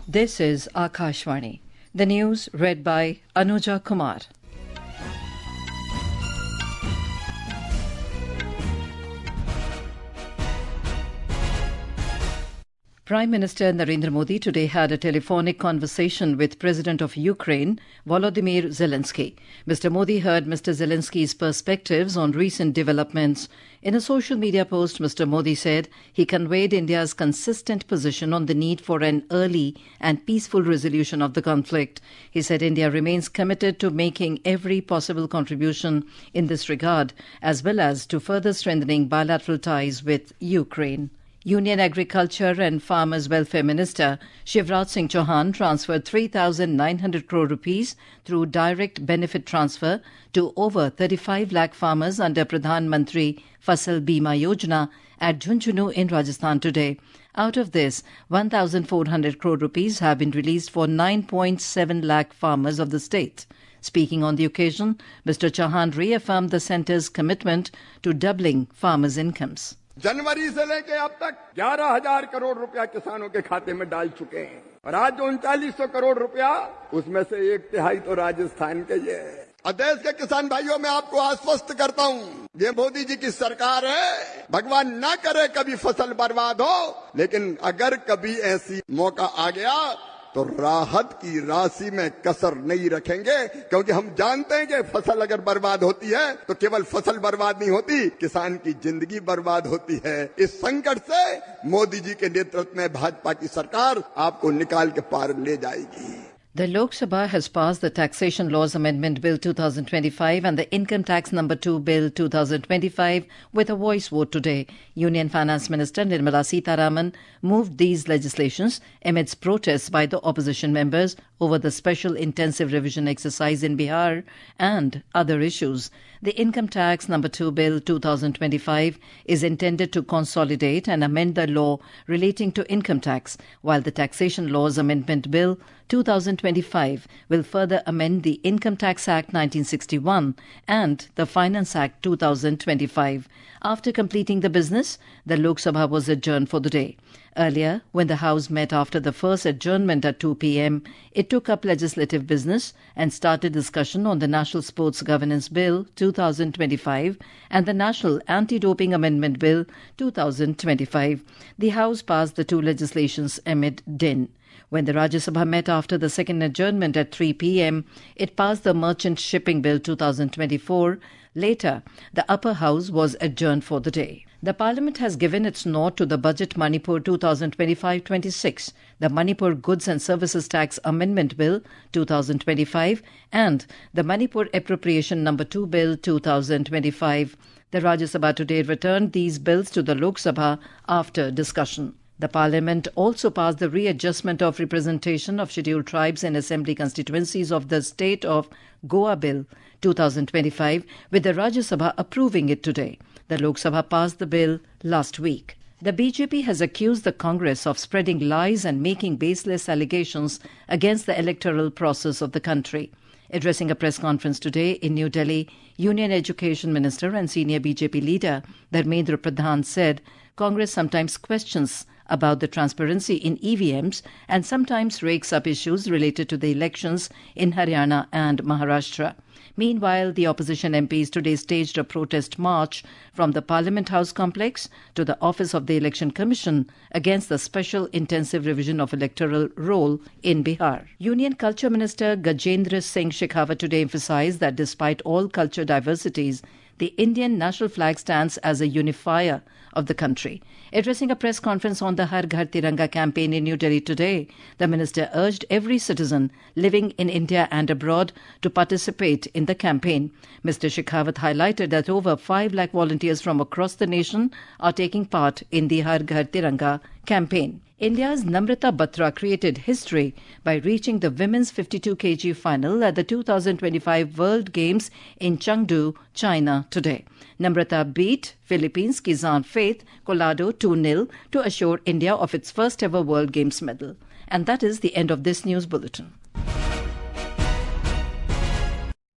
This is Akashvani. The news read by Anuja Kumar. Prime Minister Narendra Modi today had a telephonic conversation with President of Ukraine, Volodymyr Zelensky. Mr. Modi heard Mr. Zelensky's perspectives on recent developments. In a social media post, Mr. Modi said he conveyed India's consistent position on the need for an early and peaceful resolution of the conflict. He said India remains committed to making every possible contribution in this regard, as well as to further strengthening bilateral ties with Ukraine. Union Agriculture and Farmers Welfare Minister Shivraj Singh Chauhan transferred 3,900 crore rupees through direct benefit transfer to over 35 lakh farmers under Pradhan Mantri Fasal Bima Yojana at Jhunjhunu in Rajasthan today. Out of this, 1,400 crore rupees have been released for 9.7 lakh farmers of the state. Speaking on the occasion, Mr. Chauhan reaffirmed the centre's commitment to doubling farmers' incomes. जनवरी से लेके अब तक 11,000 करोड़ रुपया किसानों के खाते में डाल चुके हैं और आज जो 3900 करोड़ रुपया उसमें से 1/3 तो राजस्थान के ये है। और देश के किसान भाइयों मैं आपको आश्वस्त करता हूँ, ये मोदी जी की सरकार है। भगवान ना करे कभी फसल बर्बाद हो, लेकिन अगर कभी ऐसी मौका आ गया तो राहत की राशि में कसर नहीं रखेंगे, क्योंकि हम जानते हैं कि फसल अगर बर्बाद होती है तो केवल फसल बर्बाद नहीं होती, किसान की जिंदगी बर्बाद होती है। इस संकट से मोदी जी के नेतृत्व में भाजपा की सरकार आपको निकाल के पार ले जाएगी। The Lok Sabha has passed the Taxation Laws Amendment Bill 2025 and the Income Tax No. 2 Bill 2025 with a voice vote today. Union Finance Minister Nirmala Sitharaman moved these legislations amidst protests by the opposition members over the special intensive revision exercise in Bihar and other issues. The Income Tax No. 2 Bill 2025 is intended to consolidate and amend the law relating to income tax, while the Taxation Laws Amendment Bill 2025 will further amend the Income Tax Act 1961 and the Finance Act 2025. After completing the business, the Lok Sabha was adjourned for the day. Earlier, when the House met after the first adjournment at 2 p.m., it took up legislative business and started discussion on the National Sports Governance Bill 2025 and the National Anti-Doping Amendment Bill 2025. The House passed the two legislations amid din. When the Rajya Sabha met after the second adjournment at 3 p.m., it passed the Merchant Shipping Bill 2024. Later, the upper house was adjourned for the day. The Parliament has given its nod to the Budget Manipur 2025-26, the Manipur Goods and Services Tax Amendment Bill 2025 and the Manipur Appropriation No. 2 Bill 2025. The Rajya Sabha today returned these bills to the Lok Sabha after discussion. The Parliament also passed the readjustment of representation of scheduled tribes in assembly constituencies of the state of Goa Bill 2025, with the Rajya Sabha approving it today. The Lok Sabha passed the bill last week. The BJP has accused the Congress of spreading lies and making baseless allegations against the electoral process of the country. Addressing a press conference today in New Delhi, Union Education Minister and senior BJP leader Dharmendra Pradhan said Congress sometimes questions about the transparency in EVMs and sometimes rakes up issues related to the elections in Haryana and Maharashtra. Meanwhile, the opposition MPs today staged a protest march from the Parliament House complex to the office of the Election Commission against the special intensive revision of electoral roll in Bihar. Union Culture Minister Gajendra Singh Shekhawat today emphasized that despite all culture diversities, the Indian national flag stands as a unifier of the country. Addressing a press conference on the Har Ghar Tiranga campaign in New Delhi today, the minister urged every citizen living in India and abroad to participate in the campaign. Mr. Shekhawat highlighted that over 5 lakh volunteers from across the nation are taking part in the Har Ghar Tiranga campaign. India's Namrata Batra created history by reaching the women's 52 kg final at the 2025 World Games in Chengdu, China today. Namrata beat Philippines' Kizan Faith Collado 2-0 to assure India of its first ever World Games medal. And that is the end of this news bulletin.